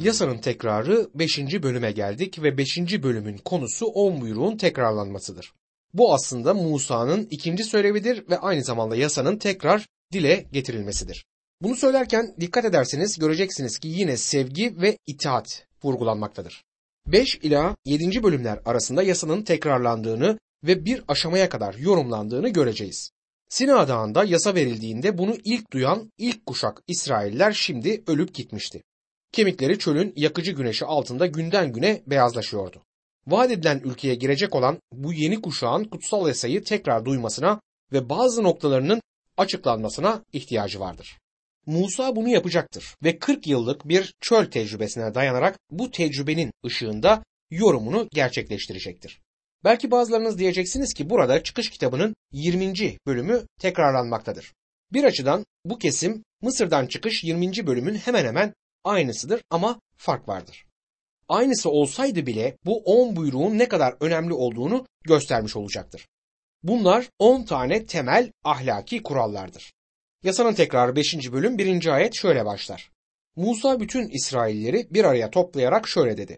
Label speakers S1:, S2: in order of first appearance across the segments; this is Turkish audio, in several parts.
S1: Yasanın tekrarı 5. bölüme geldik ve 5. bölümün konusu 10 buyruğun tekrarlanmasıdır. Bu aslında Musa'nın ikinci söylevidir ve aynı zamanda yasanın tekrar dile getirilmesidir. Bunu söylerken dikkat ederseniz göreceksiniz ki yine sevgi ve itaat vurgulanmaktadır. 5 ila 7. bölümler arasında yasanın tekrarlandığını ve bir aşamaya kadar yorumlandığını göreceğiz. Sina Dağı'nda yasa verildiğinde bunu ilk duyan ilk kuşak İsrailler şimdi ölüp gitmişti. Kemikleri çölün yakıcı güneşi altında günden güne beyazlaşıyordu. Vaat edilen ülkeye girecek olan bu yeni kuşağın kutsal yasayı tekrar duymasına ve bazı noktalarının açıklanmasına ihtiyacı vardır. Musa bunu yapacaktır ve 40 yıllık bir çöl tecrübesine dayanarak bu tecrübenin ışığında yorumunu gerçekleştirecektir. Belki bazılarınız diyeceksiniz ki burada Çıkış kitabının 20. bölümü tekrarlanmaktadır. Bir açıdan bu kesim Mısır'dan çıkış 20. bölümün hemen hemen aynısıdır ama fark vardır. Aynısı olsaydı bile bu 10 buyruğun ne kadar önemli olduğunu göstermiş olacaktır. Bunlar 10 tane temel ahlaki kurallardır. Yasanın tekrarı 5. bölüm 1. ayet şöyle başlar. Musa bütün İsrailleri bir araya toplayarak şöyle dedi.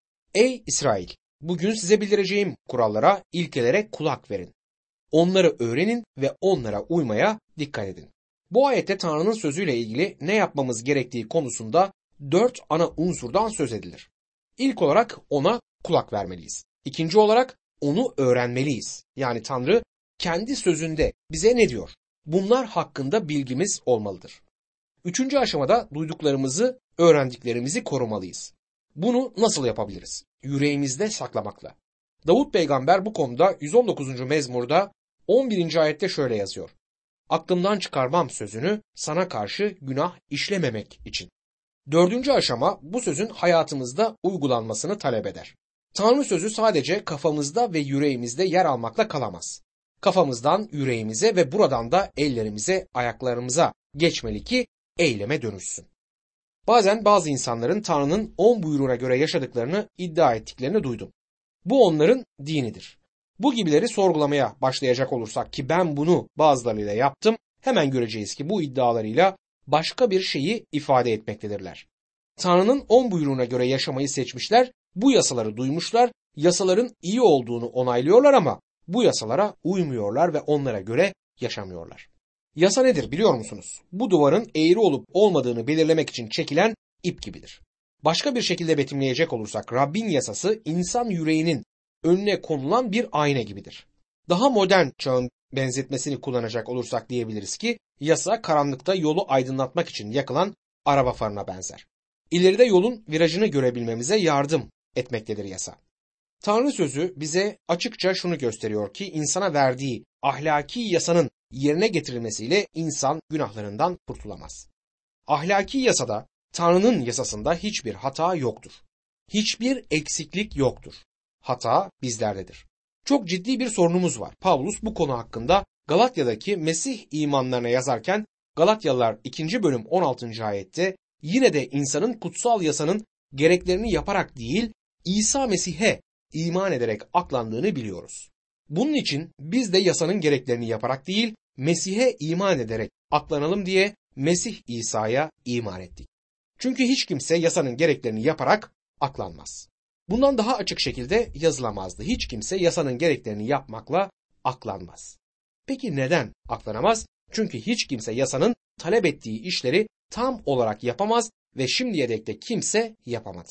S1: Ey İsrail! Bugün size bildireceğim kurallara, ilkelere kulak verin. Onları öğrenin ve onlara uymaya dikkat edin. Bu ayette Tanrı'nın sözüyle ilgili ne yapmamız gerektiği konusunda 4 ana unsurdan söz edilir. İlk olarak ona kulak vermeliyiz. İkinci olarak onu öğrenmeliyiz. Yani Tanrı kendi sözünde bize ne diyor? Bunlar hakkında bilgimiz olmalıdır. Üçüncü aşamada duyduklarımızı, öğrendiklerimizi korumalıyız. Bunu nasıl yapabiliriz? Yüreğimizde saklamakla. Davut peygamber bu konuda 119. mezmurda 11. ayette şöyle yazıyor. Aklımdan çıkarmam sözünü sana karşı günah işlememek için. Dördüncü aşama bu sözün hayatımızda uygulanmasını talep eder. Tanrı sözü sadece kafamızda ve yüreğimizde yer almakla kalamaz. Kafamızdan yüreğimize ve buradan da ellerimize, ayaklarımıza geçmeli ki eyleme dönüşsün. Bazen bazı insanların Tanrı'nın 10 buyruğuna göre yaşadıklarını iddia ettiklerini duydum. Bu onların dinidir. Bu gibileri sorgulamaya başlayacak olursak ki ben bunu bazılarıyla yaptım, hemen göreceğiz ki bu iddialarıyla başka bir şeyi ifade etmektedirler. Tanrı'nın 10 buyruğuna göre yaşamayı seçmişler, bu yasaları duymuşlar, yasaların iyi olduğunu onaylıyorlar ama bu yasalara uymuyorlar ve onlara göre yaşamıyorlar. Yasa nedir biliyor musunuz? Bu duvarın eğri olup olmadığını belirlemek için çekilen ip gibidir. Başka bir şekilde betimleyecek olursak Rabbin yasası insan yüreğinin önüne konulan bir ayna gibidir. Daha modern çağın benzetmesini kullanacak olursak diyebiliriz ki yasa karanlıkta yolu aydınlatmak için yakılan araba farına benzer. İleride yolun virajını görebilmemize yardım etmektedir yasa. Tanrı sözü bize açıkça şunu gösteriyor ki insana verdiği ahlaki yasanın yerine getirilmesiyle insan günahlarından kurtulamaz. Ahlaki yasada, Tanrı'nın yasasında hiçbir hata yoktur. Hiçbir eksiklik yoktur. Hata bizlerdedir. Çok ciddi bir sorunumuz var. Pavlus bu konu hakkında Galatya'daki Mesih imanlarına yazarken Galatyalılar 2. bölüm 16. ayette yine de insanın kutsal yasanın gereklerini yaparak değil İsa Mesih'e iman ederek aklandığını biliyoruz. Bunun için biz de yasanın gereklerini yaparak değil Mesih'e iman ederek aklanalım diye Mesih İsa'ya iman ettik. Çünkü hiç kimse yasanın gereklerini yaparak aklanmaz. Bundan daha açık şekilde yazılamazdı. Hiç kimse yasanın gereklerini yapmakla aklanmaz. Peki neden aklanamaz? Çünkü hiç kimse yasanın talep ettiği işleri tam olarak yapamaz ve şimdiye dek de kimse yapamadı.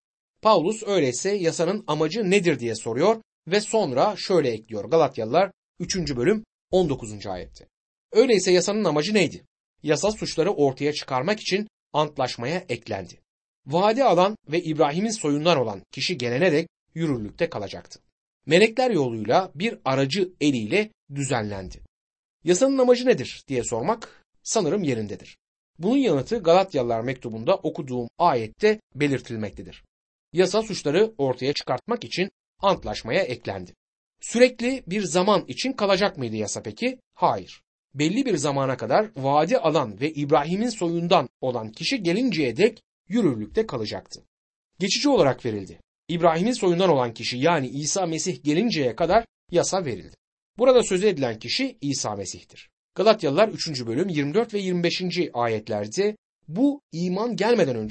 S1: Pavlus öyleyse yasanın amacı nedir diye soruyor ve sonra şöyle ekliyor Galatyalılar 3. bölüm 19. ayette. Öyleyse yasanın amacı neydi? Yasa suçları ortaya çıkarmak için antlaşmaya eklendi. Vaadi alan ve İbrahim'in soyundan olan kişi gelene dek yürürlükte kalacaktı. Melekler yoluyla bir aracı eliyle düzenlendi. Yasanın amacı nedir diye sormak sanırım yerindedir. Bunun yanıtı Galatyalılar mektubunda okuduğum ayette belirtilmektedir. Yasa suçları ortaya çıkartmak için antlaşmaya eklendi. Sürekli bir zaman için kalacak mıydı yasa peki? Hayır. Belli bir zamana kadar vaadi alan ve İbrahim'in soyundan olan kişi gelinceye dek yürürlükte kalacaktı. Geçici olarak verildi. İbrahim'in soyundan olan kişi yani İsa Mesih gelinceye kadar yasa verildi. Burada söz edilen kişi İsa Mesih'tir. Galatyalılar 3. bölüm 24 ve 25. ayetlerde bu iman gelmeden önce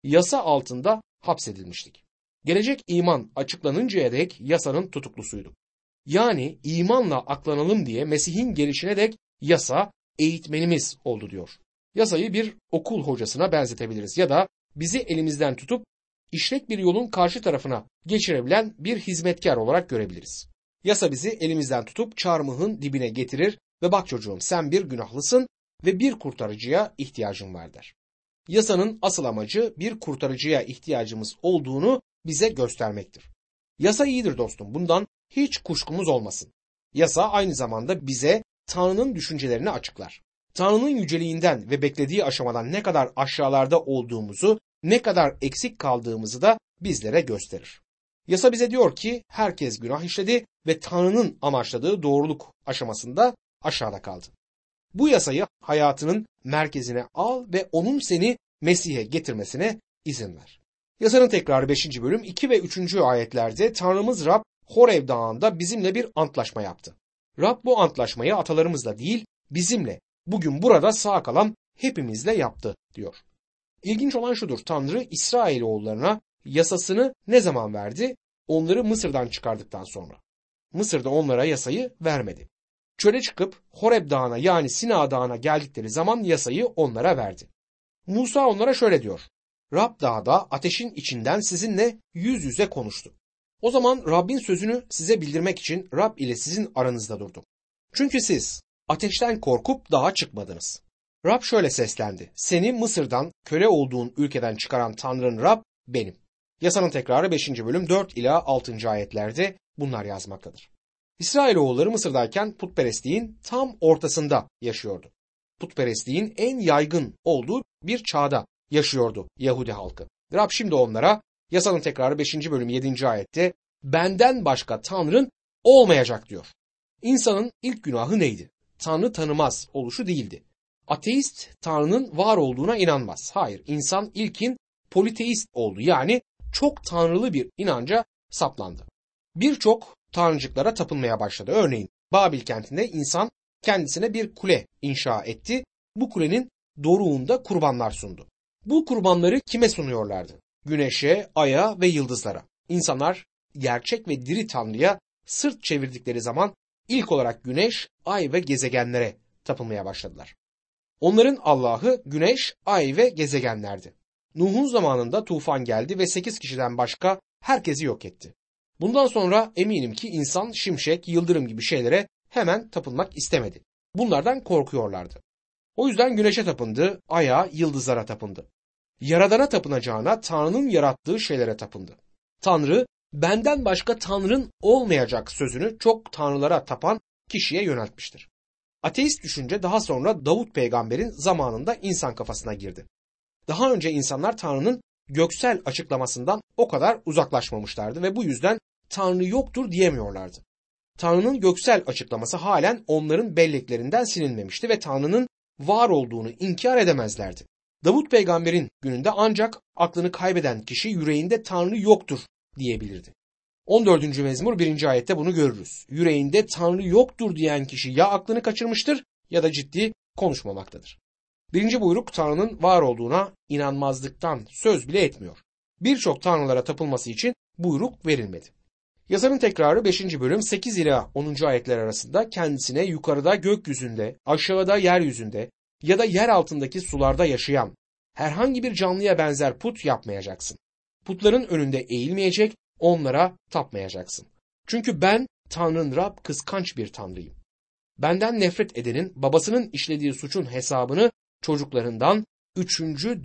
S1: yasa altında hapsedilmiştik. Gelecek iman açıklanıncaya dek yasanın tutuklusuyduk. Yani imanla aklanalım diye Mesih'in gelişine dek yasa eğitmenimiz oldu diyor. Yasayı bir okul hocasına benzetebiliriz ya da bizi elimizden tutup işlek bir yolun karşı tarafına geçirebilen bir hizmetkar olarak görebiliriz. Yasa bizi elimizden tutup çarmıhın dibine getirir ve bak çocuğum sen bir günahlısın ve bir kurtarıcıya ihtiyacın var der. Yasanın asıl amacı bir kurtarıcıya ihtiyacımız olduğunu bize göstermektir. Yasa iyidir dostum, bundan hiç kuşkumuz olmasın. Yasa aynı zamanda bize Tanrı'nın düşüncelerini açıklar. Tanrı'nın yüceliğinden ve beklediği aşamadan ne kadar aşağılarda olduğumuzu, ne kadar eksik kaldığımızı da bizlere gösterir. Yasa bize diyor ki herkes günah işledi ve Tanrı'nın amaçladığı doğruluk aşamasında aşağıda kaldı. Bu yasayı hayatının merkezine al ve onun seni Mesih'e getirmesine izin ver. Yasanın tekrarı 5. bölüm 2 ve 3. ayetlerde Tanrımız Rab Horev Dağı'nda bizimle bir antlaşma yaptı. Rab bu antlaşmayı atalarımızla değil bizimle, bugün burada sağ kalan hepimizle yaptı diyor. İlginç olan şudur, Tanrı İsrailoğullarına yasasını ne zaman verdi? Onları Mısır'dan çıkardıktan sonra. Mısır'da onlara yasayı vermedi. Çöle çıkıp Horeb Dağı'na yani Sina Dağı'na geldikleri zaman yasayı onlara verdi. Musa onlara şöyle diyor. Rab dağda ateşin içinden sizinle yüz yüze konuştu. O zaman Rabbin sözünü size bildirmek için Rab ile sizin aranızda durdum. Çünkü siz ateşten korkup dağa çıkmadınız. Rab şöyle seslendi. Seni Mısır'dan köle olduğun ülkeden çıkaran Tanrın Rab benim. Yasanın tekrarı 5. bölüm 4 ila 6. ayetlerde bunlar yazmaktadır. İsrailoğulları Mısır'dayken putperestliğin tam ortasında yaşıyordu. Putperestliğin en yaygın olduğu bir çağda yaşıyordu Yahudi halkı. Rab şimdi onlara Yasanın tekrarı 5. bölüm 7. ayette benden başka Tanrın olmayacak diyor. İnsanın ilk günahı neydi? Tanrı tanımaz oluşu değildi. Ateist Tanrı'nın var olduğuna inanmaz. Hayır, insan ilkin politeist oldu. Yani çok tanrılı bir inanca saplandı. Birçok tanrıcıklara tapınmaya başladı. Örneğin Babil kentinde insan kendisine bir kule inşa etti. Bu kulenin doruğunda kurbanlar sundu. Bu kurbanları kime sunuyorlardı? Güneşe, aya ve yıldızlara. İnsanlar gerçek ve diri Tanrı'ya sırt çevirdikleri zaman ilk olarak güneş, ay ve gezegenlere tapınmaya başladılar. Onların Allah'ı güneş, ay ve gezegenlerdi. Nuh'un zamanında tufan geldi ve 8 kişiden başka herkesi yok etti. Bundan sonra eminim ki insan şimşek, yıldırım gibi şeylere hemen tapınmak istemedi. Bunlardan korkuyorlardı. O yüzden güneşe tapındı, aya, yıldızlara tapındı. Yaradana tapınacağına Tanrı'nın yarattığı şeylere tapındı. Tanrı, benden başka Tanrın olmayacak sözünü çok tanrılara tapan kişiye yöneltmiştir. Ateist düşünce daha sonra Davut peygamberin zamanında insan kafasına girdi. Daha önce insanlar Tanrı'nın göksel açıklamasından o kadar uzaklaşmamışlardı ve bu yüzden Tanrı yoktur diyemiyorlardı. Tanrı'nın göksel açıklaması halen onların belleklerinden silinmemişti ve Tanrı'nın var olduğunu inkar edemezlerdi. Davut peygamberin gününde ancak aklını kaybeden kişi yüreğinde Tanrı yoktur diyebilirdi. 14. mezmur 1. ayette bunu görürüz. Yüreğinde Tanrı yoktur diyen kişi ya aklını kaçırmıştır ya da ciddi konuşmamaktadır. 1. buyruk Tanrı'nın var olduğuna inanmazlıktan söz bile etmiyor. Birçok tanrılara tapılması için buyruk verilmedi. Yasanın tekrarı 5. bölüm 8 ila 10. ayetler arasında kendisine yukarıda gökyüzünde, aşağıda yeryüzünde ya da yer altındaki sularda yaşayan herhangi bir canlıya benzer put yapmayacaksın. Putların önünde eğilmeyecek, onlara tapmayacaksın. Çünkü ben Tanrın Rab kıskanç bir tanrıyım. Benden nefret edenin babasının işlediği suçun hesabını çocuklarından 3.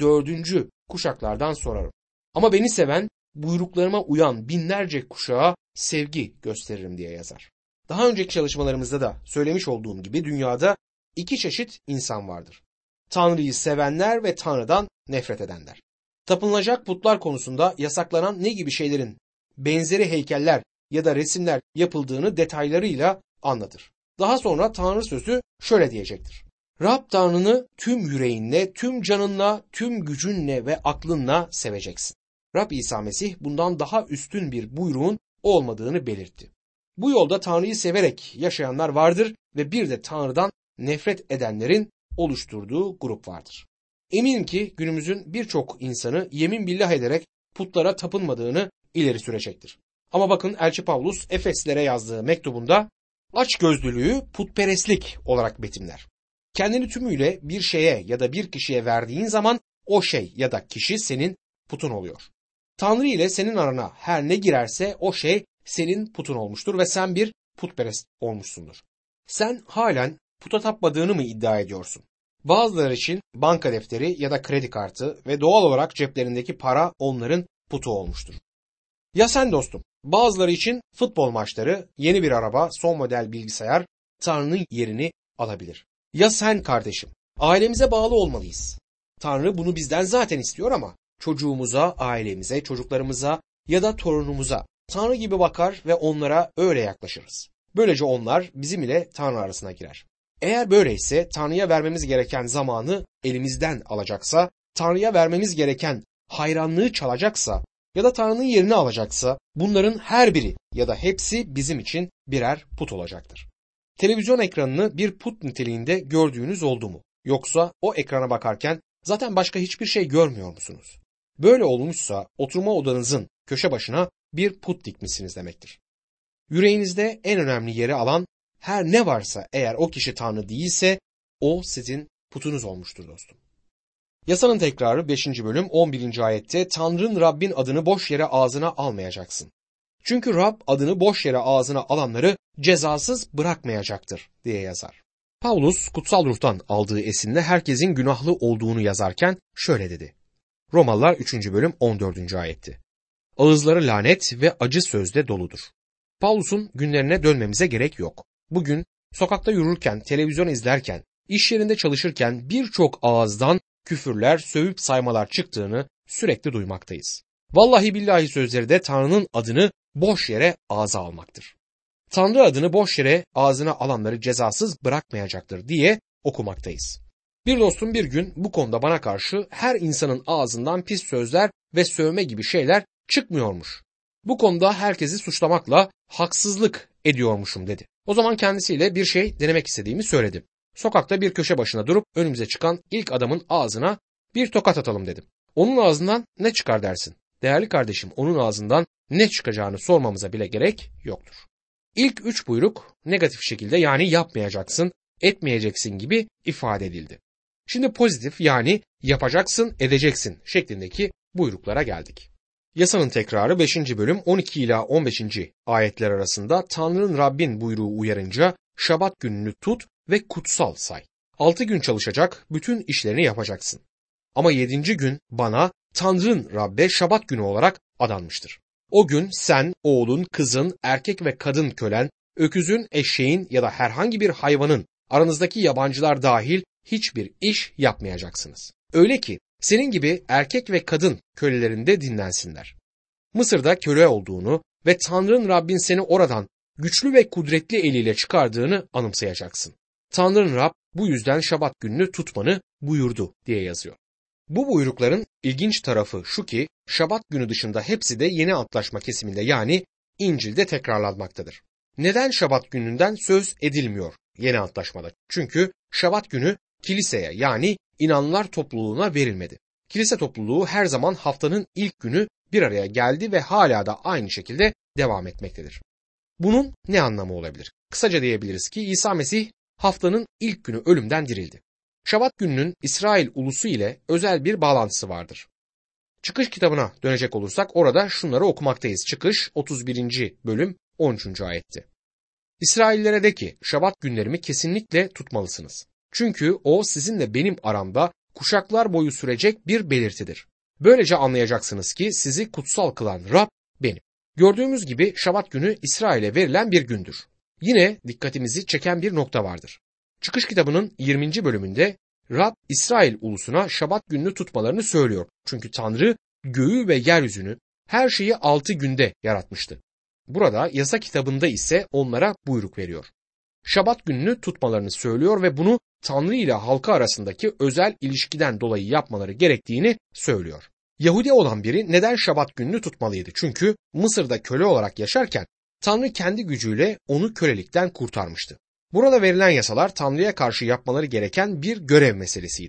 S1: 4. kuşaklardan sorarım. Ama beni seven, buyruklarıma uyan binlerce kuşağa sevgi gösteririm diye yazar. Daha önceki çalışmalarımızda da söylemiş olduğum gibi dünyada 2 çeşit insan vardır. Tanrı'yı sevenler ve Tanrı'dan nefret edenler. Tapınılacak putlar konusunda yasaklanan ne gibi şeylerin benzeri heykeller ya da resimler yapıldığını detaylarıyla anlatır. Daha sonra Tanrı sözü şöyle diyecektir. Rab Tanrını tüm yüreğinle, tüm canınla, tüm gücünle ve aklınla seveceksin. Rab İsa Mesih bundan daha üstün bir buyruğun olmadığını belirtti. Bu yolda Tanrı'yı severek yaşayanlar vardır ve bir de Tanrı'dan nefret edenlerin oluşturduğu grup vardır. Eminim ki günümüzün birçok insanı yemin billah ederek putlara tapınmadığını ileri sürecektir. Ama bakın Elçi Pavlus Efeslilere yazdığı mektubunda açgözlülüğü putperestlik olarak betimler. Kendini tümüyle bir şeye ya da bir kişiye verdiğin zaman o şey ya da kişi senin putun oluyor. Tanrı ile senin arana her ne girerse o şey senin putun olmuştur ve sen bir putperest olmuşsundur. Sen halen puta tapmadığını mı iddia ediyorsun? Bazıları için banka defteri ya da kredi kartı ve doğal olarak ceplerindeki para onların putu olmuştur. Ya sen dostum? Bazıları için futbol maçları, yeni bir araba, son model bilgisayar Tanrı'nın yerini alabilir. Ya sen kardeşim? Ailemize bağlı olmalıyız. Tanrı bunu bizden zaten istiyor ama çocuğumuza, ailemize, çocuklarımıza ya da torunumuza Tanrı gibi bakar ve onlara öyle yaklaşırız. Böylece onlar bizim ile Tanrı arasına girer. Eğer böyleyse Tanrı'ya vermemiz gereken zamanı elimizden alacaksa, Tanrı'ya vermemiz gereken hayranlığı çalacaksa ya da Tanrı'nın yerini alacaksa bunların her biri ya da hepsi bizim için birer put olacaktır. Televizyon ekranını bir put niteliğinde gördüğünüz oldu mu? Yoksa o ekrana bakarken zaten başka hiçbir şey görmüyor musunuz? Böyle olmuşsa oturma odanızın köşe başına bir put dikmişsiniz demektir. Yüreğinizde en önemli yeri alan her ne varsa eğer o kişi Tanrı değilse o sizin putunuz olmuştur dostum. Yasanın tekrarı 5. bölüm 11. ayette Tanrı'nın Rabbin adını boş yere ağzına almayacaksın. Çünkü Rab adını boş yere ağzına alanları cezasız bırakmayacaktır diye yazar. Pavlus kutsal ruhtan aldığı esinle herkesin günahlı olduğunu yazarken şöyle dedi. Romalılar 3. bölüm 14. ayetti. Ağızları lanet ve acı sözle doludur. Pavlus'un günlerine dönmemize gerek yok. Bugün sokakta yürürken, televizyon izlerken, iş yerinde çalışırken birçok ağızdan küfürler, sövüp saymalar çıktığını sürekli duymaktayız. Vallahi billahi sözleri de Tanrı'nın adını boş yere ağza almaktır. Tanrı adını boş yere ağzına alanları cezasız bırakmayacaktır diye okumaktayız. Bir dostum bir gün bu konuda bana karşı her insanın ağzından pis sözler ve sövme gibi şeyler çıkmıyormuş. Bu konuda herkesi suçlamakla haksızlık ediyormuşum dedi. O zaman kendisiyle bir şey denemek istediğimi söyledim. Sokakta bir köşe başına durup önümüze çıkan ilk adamın ağzına bir tokat atalım dedim. Onun ağzından ne çıkar dersin? Değerli kardeşim, onun ağzından ne çıkacağını sormamıza bile gerek yoktur. İlk 3 buyruk negatif şekilde yani yapmayacaksın, etmeyeceksin gibi ifade edildi. Şimdi pozitif yani yapacaksın, edeceksin şeklindeki buyruklara geldik. Yasanın tekrarı 5. bölüm 12 ila 15. ayetler arasında Tanrı'nın Rabbin buyruğu uyarınca Şabat gününü tut ve kutsal say. 6 gün çalışacak, bütün işlerini yapacaksın. Ama 7. gün bana Tanrı'nın Rabbe Şabat günü olarak adanmıştır. O gün sen, oğlun, kızın, erkek ve kadın kölen, öküzün, eşeğin ya da herhangi bir hayvanın aranızdaki yabancılar dahil hiçbir iş yapmayacaksınız. Öyle ki senin gibi erkek ve kadın kölelerinde dinlensinler. Mısır'da köle olduğunu ve Tanrı'nın Rabbin seni oradan güçlü ve kudretli eliyle çıkardığını anımsayacaksın. Tanrı'nın Rab bu yüzden Şabat gününü tutmanı buyurdu diye yazıyor. Bu buyrukların ilginç tarafı şu ki Şabat günü dışında hepsi de yeni antlaşma kesiminde yani İncil'de tekrarlanmaktadır. Neden Şabat gününden söz edilmiyor yeni antlaşmada? Çünkü Şabat günü kiliseye yani inanlılar topluluğuna verilmedi. Kilise topluluğu her zaman haftanın ilk günü bir araya geldi ve hala da aynı şekilde devam etmektedir. Bunun ne anlamı olabilir? Kısaca diyebiliriz ki İsa Mesih haftanın ilk günü ölümden dirildi. Şabat gününün İsrail ulusu ile özel bir bağlantısı vardır. Çıkış kitabına dönecek olursak orada şunları okumaktayız. Çıkış 31. bölüm 13. ayetti. İsraillere de ki Şabat günlerimi kesinlikle tutmalısınız. Çünkü o sizinle benim aramda kuşaklar boyu sürecek bir belirtidir. Böylece anlayacaksınız ki sizi kutsal kılan Rab benim. Gördüğümüz gibi Şabat günü İsrail'e verilen bir gündür. Yine dikkatimizi çeken bir nokta vardır. Çıkış kitabının 20. bölümünde Rab İsrail ulusuna Şabat gününü tutmalarını söylüyor. Çünkü Tanrı göğü ve yeryüzünü her şeyi 6 günde yaratmıştı. Burada yasa kitabında ise onlara buyruk veriyor. Şabat gününü tutmalarını söylüyor ve bunu Tanrı ile halkı arasındaki özel ilişkiden dolayı yapmaları gerektiğini söylüyor. Yahudi olan biri neden Şabat gününü tutmalıydı? Çünkü Mısır'da köle olarak yaşarken Tanrı kendi gücüyle onu kölelikten kurtarmıştı. Burada verilen yasalar Tanrı'ya karşı yapmaları gereken bir görev meselesiydi.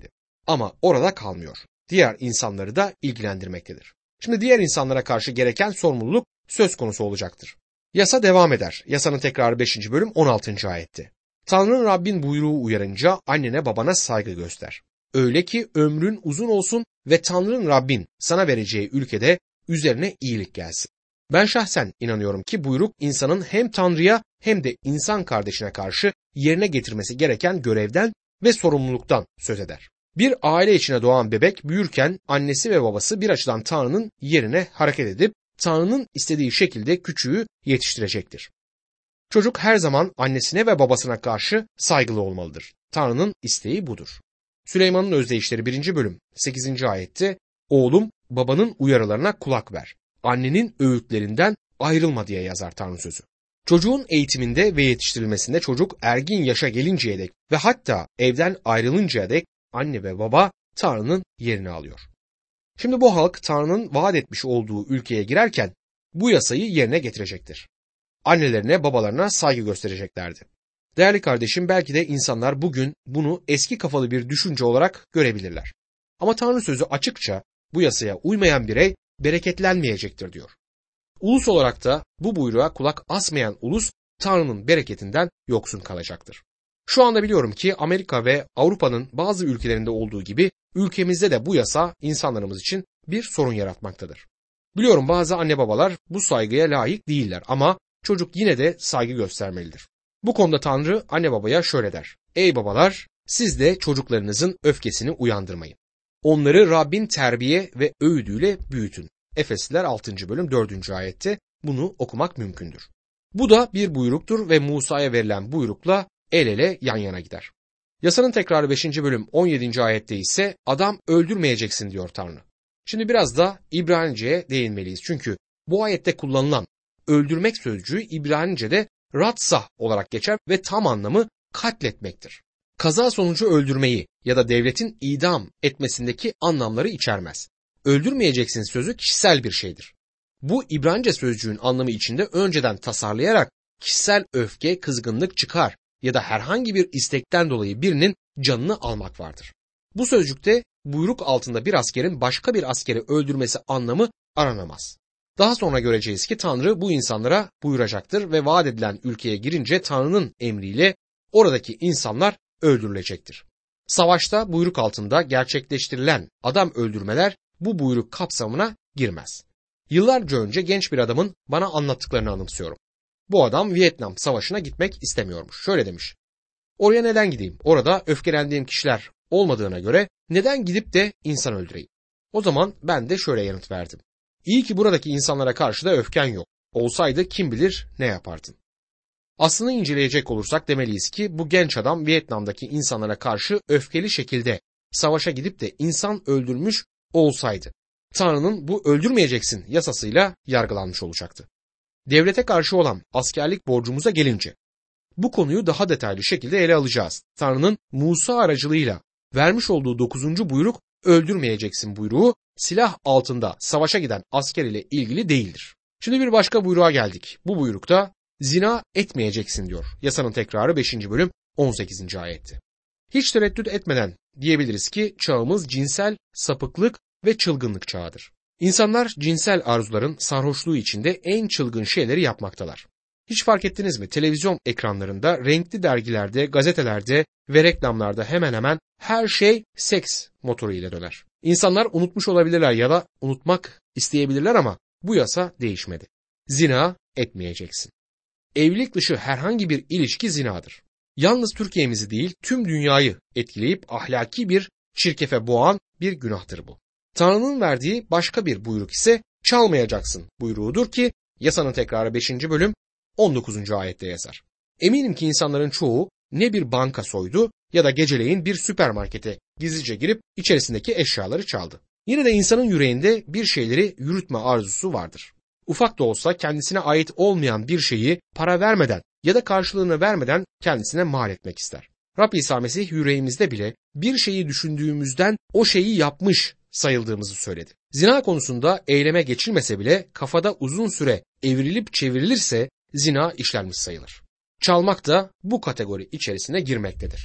S1: Ama orada kalmıyor. Diğer insanları da ilgilendirmektedir. Şimdi diğer insanlara karşı gereken sorumluluk söz konusu olacaktır. Yasa devam eder. Yasanın tekrarı 5. bölüm 16. ayette. Tanrı'nın Rabbin buyruğu uyarınca annene babana saygı göster. Öyle ki ömrün uzun olsun ve Tanrı'nın Rabbin sana vereceği ülkede üzerine iyilik gelsin. Ben şahsen inanıyorum ki buyruk insanın hem Tanrı'ya hem de insan kardeşine karşı yerine getirmesi gereken görevden ve sorumluluktan söz eder. Bir aile içine doğan bebek büyürken annesi ve babası bir açıdan Tanrı'nın yerine hareket edip Tanrı'nın istediği şekilde küçüğü yetiştirecektir. Çocuk her zaman annesine ve babasına karşı saygılı olmalıdır. Tanrı'nın isteği budur. Süleyman'ın özdeyişleri 1. bölüm 8. ayette oğlum babanın uyarılarına kulak ver. Annenin öğütlerinden ayrılma diye yazar Tanrı sözü. Çocuğun eğitiminde ve yetiştirilmesinde çocuk ergin yaşa gelinceye dek ve hatta evden ayrılıncaya dek anne ve baba Tanrı'nın yerini alıyor. Şimdi bu halk Tanrı'nın vaat etmiş olduğu ülkeye girerken bu yasayı yerine getirecektir. Annelerine, babalarına saygı göstereceklerdi. Değerli kardeşim, belki de insanlar bugün bunu eski kafalı bir düşünce olarak görebilirler. Ama Tanrı sözü açıkça bu yasaya uymayan birey bereketlenmeyecektir diyor. Ulus olarak da bu buyruğa kulak asmayan ulus Tanrı'nın bereketinden yoksun kalacaktır. Şu anda biliyorum ki Amerika ve Avrupa'nın bazı ülkelerinde olduğu gibi ülkemizde de bu yasa insanlarımız için bir sorun yaratmaktadır. Biliyorum bazı anne babalar bu saygıya layık değiller ama çocuk yine de saygı göstermelidir. Bu konuda Tanrı anne babaya şöyle der. Ey babalar, siz de çocuklarınızın öfkesini uyandırmayın. Onları Rabbin terbiye ve öğüdüyle büyütün. Efesliler 6. bölüm 4. ayette bunu okumak mümkündür. Bu da bir buyruktur ve Musa'ya verilen buyrukla el ele yan yana gider. Yasanın tekrarı 5. bölüm 17. ayette ise adam öldürmeyeceksin diyor Tanrı. Şimdi biraz da İbranice'ye değinmeliyiz. Çünkü bu ayette kullanılan öldürmek sözcüğü İbranice'de ratsah olarak geçer ve tam anlamı katletmektir. Kaza sonucu öldürmeyi ya da devletin idam etmesindeki anlamları içermez. Öldürmeyeceksin sözü kişisel bir şeydir. Bu İbranice sözcüğün anlamı içinde önceden tasarlayarak kişisel öfke, kızgınlık, çıkar ya da herhangi bir istekten dolayı birinin canını almak vardır. Bu sözcükte buyruk altında bir askerin başka bir askeri öldürmesi anlamı aranamaz. Daha sonra göreceğiz ki Tanrı bu insanlara buyuracaktır ve vaat edilen ülkeye girince Tanrı'nın emriyle oradaki insanlar öldürülecektir. Savaşta buyruk altında gerçekleştirilen adam öldürmeler bu buyruk kapsamına girmez. Yıllarca önce genç bir adamın bana anlattıklarını anımsıyorum. Bu adam Vietnam Savaşı'na gitmek istemiyormuş. Şöyle demiş. Oraya neden gideyim? Orada öfkelendiğim kişiler olmadığına göre neden gidip de insan öldüreyim? O zaman ben de şöyle yanıt verdim. İyi ki buradaki insanlara karşı da öfken yok. Olsaydı kim bilir ne yapardın? Aslını inceleyecek olursak demeliyiz ki bu genç adam Vietnam'daki insanlara karşı öfkeli şekilde savaşa gidip de insan öldürmüş olsaydı Tanrı'nın bu öldürmeyeceksin yasasıyla yargılanmış olacaktı. Devlete karşı olan askerlik borcumuza gelince bu konuyu daha detaylı şekilde ele alacağız. Tanrı'nın Musa aracılığıyla vermiş olduğu 9. buyruk öldürmeyeceksin buyruğu silah altında savaşa giden asker ile ilgili değildir. Şimdi bir başka buyruğa geldik. Bu buyrukta zina etmeyeceksin diyor. Yasanın tekrarı 5. bölüm 18. ayette. Hiç tereddüt etmeden diyebiliriz ki çağımız cinsel sapıklık ve çılgınlık çağıdır. İnsanlar cinsel arzuların sarhoşluğu içinde en çılgın şeyleri yapmaktalar. Hiç fark ettiniz mi? Televizyon ekranlarında, renkli dergilerde, gazetelerde ve reklamlarda hemen hemen her şey seks motoru ile döner. İnsanlar unutmuş olabilirler ya da unutmak isteyebilirler ama bu yasa değişmedi. Zina etmeyeceksin. Evlilik dışı herhangi bir ilişki zinadır. Yalnız Türkiye'mizi değil tüm dünyayı etkileyip ahlaki bir çirkefe boğan bir günahtır bu. Tanrı'nın verdiği başka bir buyruk ise çalmayacaksın buyruğudur ki yasanın tekrarı 5. bölüm 19. ayette yazar. Eminim ki insanların çoğu ne bir banka soydu ya da geceleyin bir süpermarkete gizlice girip içerisindeki eşyaları çaldı. Yine de insanın yüreğinde bir şeyleri yürütme arzusu vardır. Ufak da olsa kendisine ait olmayan bir şeyi para vermeden ya da karşılığını vermeden kendisine mal etmek ister. Rab İsa Mesih yüreğimizde bile bir şeyi düşündüğümüzden o şeyi yapmış sayıldığımızı söyledi. Zina konusunda eyleme geçilmese bile kafada uzun süre evrilip çevrilirse zina işlenmiş sayılır. Çalmak da bu kategori içerisine girmektedir.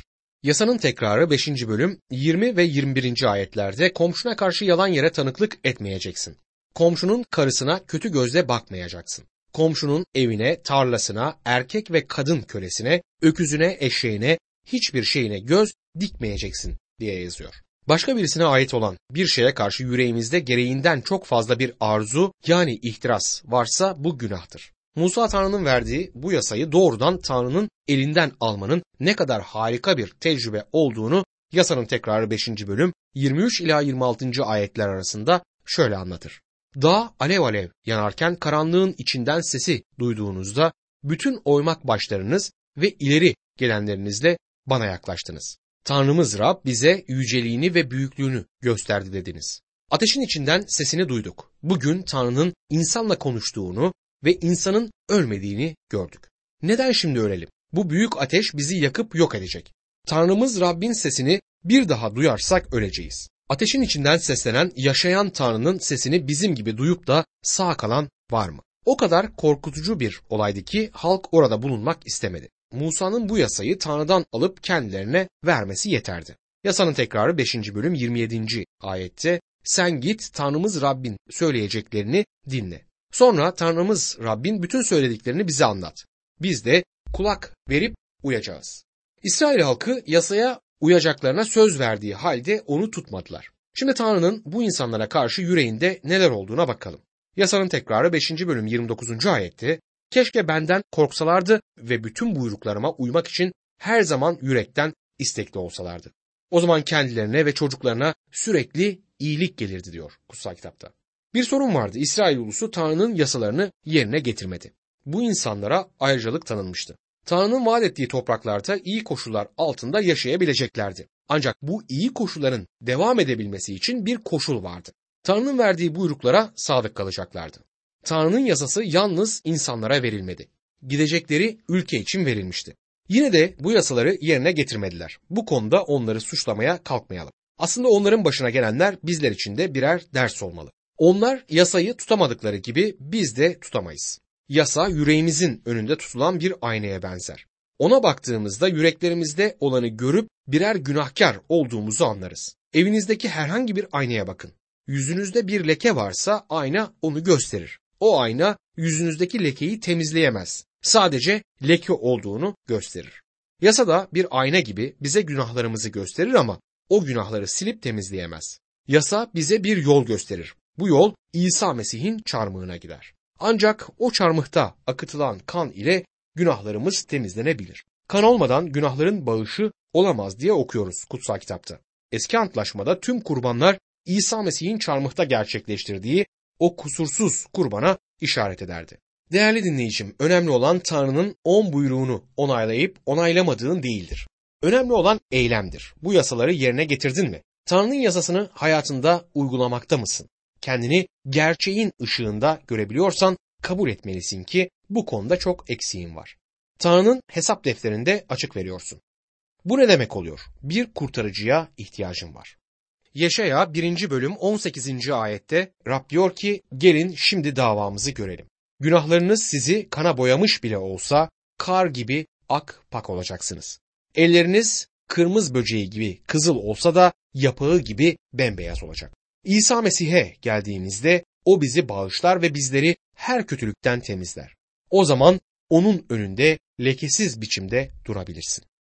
S1: Yasanın tekrarı 5. bölüm 20 ve 21. ayetlerde komşuna karşı yalan yere tanıklık etmeyeceksin. Komşunun karısına kötü gözle bakmayacaksın. Komşunun evine, tarlasına, erkek ve kadın kölesine, öküzüne, eşeğine, hiçbir şeyine göz dikmeyeceksin diye yazıyor. Başka birisine ait olan bir şeye karşı yüreğimizde gereğinden çok fazla bir arzu yani ihtiras varsa bu günahtır. Musa Tanrı'nın verdiği bu yasayı doğrudan Tanrı'nın elinden almanın ne kadar harika bir tecrübe olduğunu Yasanın tekrarı 5. bölüm 23 ila 26. ayetler arasında şöyle anlatır. Dağ alev alev yanarken karanlığın içinden sesi duyduğunuzda bütün oymak başlarınız ve ileri gelenlerinizle bana yaklaştınız. Tanrımız Rab bize yüceliğini ve büyüklüğünü gösterdi dediniz. Ateşin içinden sesini duyduk. Bugün Tanrı'nın insanla konuştuğunu ve insanın ölmediğini gördük. Neden şimdi ölelim? Bu büyük ateş bizi yakıp yok edecek. Tanrımız Rabbin sesini bir daha duyarsak öleceğiz. Ateşin içinden seslenen yaşayan Tanrı'nın sesini bizim gibi duyup da sağ kalan var mı? O kadar korkutucu bir olaydı ki halk orada bulunmak istemedi. Musa'nın bu yasayı Tanrı'dan alıp kendilerine vermesi yeterdi. Yasanın tekrarı 5. bölüm 27. ayette sen git Tanrımız Rabbin söyleyeceklerini dinle. Sonra Tanrımız Rabbin bütün söylediklerini bize anlat. Biz de kulak verip uyacağız. İsrail halkı yasaya uyacaklarına söz verdiği halde onu tutmadılar. Şimdi Tanrı'nın bu insanlara karşı yüreğinde neler olduğuna bakalım. Yasanın tekrarı 5. bölüm 29. ayette keşke benden korksalardı ve bütün buyruklarıma uymak için her zaman yürekten istekli olsalardı. O zaman kendilerine ve çocuklarına sürekli iyilik gelirdi diyor kutsal kitapta. Bir sorun vardı. İsrail ulusu Tanrı'nın yasalarını yerine getirmedi. Bu insanlara ayrıcalık tanınmıştı. Tanrı'nın vaat ettiği topraklarda iyi koşullar altında yaşayabileceklerdi. Ancak bu iyi koşulların devam edebilmesi için bir koşul vardı. Tanrı'nın verdiği buyruklara sadık kalacaklardı. Tanrı'nın yasası yalnız insanlara verilmedi. Gidecekleri ülke için verilmişti. Yine de bu yasaları yerine getirmediler. Bu konuda onları suçlamaya kalkmayalım. Aslında onların başına gelenler bizler için de birer ders olmalı. Onlar yasayı tutamadıkları gibi biz de tutamayız. Yasa yüreğimizin önünde tutulan bir aynaya benzer. Ona baktığımızda yüreklerimizde olanı görüp birer günahkar olduğumuzu anlarız. Evinizdeki herhangi bir aynaya bakın. Yüzünüzde bir leke varsa ayna onu gösterir. O ayna yüzünüzdeki lekeyi temizleyemez. Sadece leke olduğunu gösterir. Yasa da bir ayna gibi bize günahlarımızı gösterir ama o günahları silip temizleyemez. Yasa bize bir yol gösterir. Bu yol İsa Mesih'in çarmıhına gider. Ancak o çarmıhta akıtılan kan ile günahlarımız temizlenebilir. Kan olmadan günahların bağışı olamaz diye okuyoruz kutsal kitapta. Eski antlaşmada tüm kurbanlar İsa Mesih'in çarmıhta gerçekleştirdiği o kusursuz kurbana işaret ederdi. Değerli dinleyicim, önemli olan Tanrı'nın 10 buyruğunu onaylayıp onaylamadığın değildir. Önemli olan eylemdir. Bu yasaları yerine getirdin mi? Tanrı'nın yasasını hayatında uygulamakta mısın? Kendini gerçeğin ışığında görebiliyorsan kabul etmelisin ki bu konuda çok eksiğin var. Tanrı'nın hesap defterinde açık veriyorsun. Bu ne demek oluyor? Bir kurtarıcıya ihtiyacın var. Yeşaya 1. bölüm 18. ayette Rab diyor ki gelin şimdi davamızı görelim. Günahlarınız sizi kana boyamış bile olsa kar gibi ak pak olacaksınız. Elleriniz kırmızı böceği gibi kızıl olsa da yapağı gibi bembeyaz olacak. İsa Mesih'e geldiğimizde o bizi bağışlar ve bizleri her kötülükten temizler. O zaman onun önünde lekesiz biçimde durabilirsin.